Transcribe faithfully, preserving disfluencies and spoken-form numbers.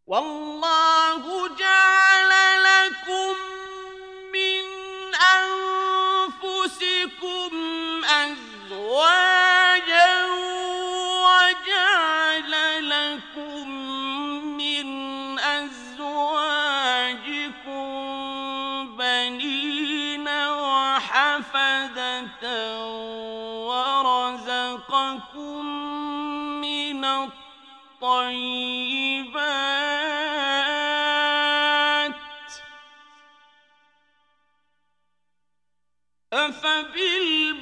والله جعل لكم من أنفسكم أزواجا وجعل لكم من أزواجكم بنين وحفدة ورزقكم من الطيبات أفبالباطل